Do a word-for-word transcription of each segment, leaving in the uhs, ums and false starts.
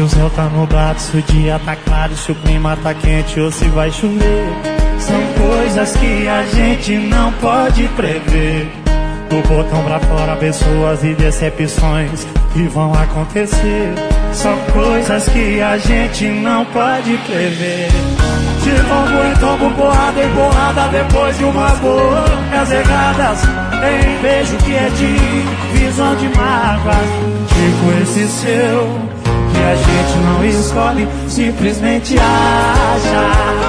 o céu tá nublado, se o dia tá claro, se o clima tá quente ou se vai chover. São coisas que a gente não pode prever. Do botão pra fora, pessoas e decepções que vão acontecer. São coisas que a gente não pode prever. De tombo em tombo, porrada em porrada, depois de umas bocas erradas, tem beijo que é de visão de mágoas. Tipo esse seu, que a gente não escolhe, simplesmente acha.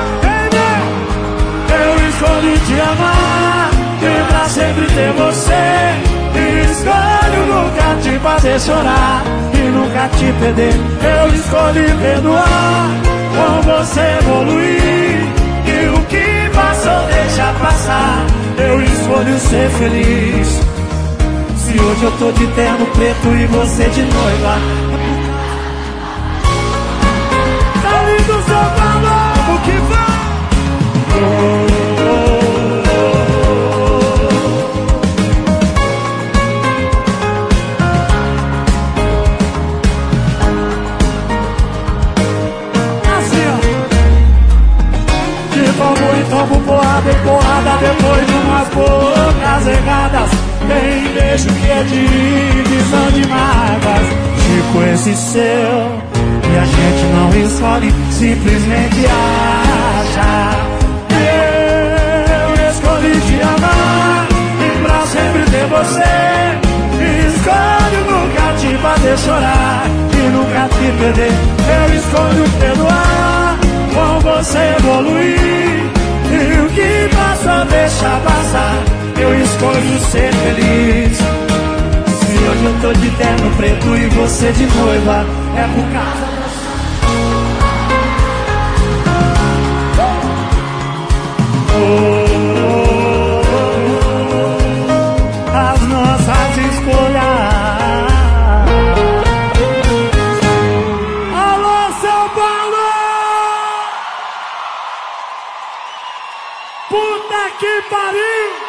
Eu escolhi te amar e pra sempre ter você. E escolho nunca te fazer chorar e nunca te perder. Eu escolhi perdoar, com você evoluir, e o que passou deixa passar. Eu escolho ser feliz. Se hoje eu tô de terno preto e você de noiva, tá lindo São Paulo, o que vai? Oh, oh, oh. Assim, ó. De tombo em tombo, porrada em porrada, depois de umas bocas erradas, tem beijo que é de visão de mágoas. Tipo esse seu, que a gente não escolhe, simplesmente acha. Eu escolhi te amar e pra sempre ter você. Escolho nunca te fazer chorar e nunca te perder. Eu escolho perdoar, com você evoluir, e o que passa deixa passar. Eu escolho ser feliz. Se hoje eu tô de terno preto e você de noiva, é por causa oh, as nossas escolhas. Alô, São Paulo! Puta que pariu!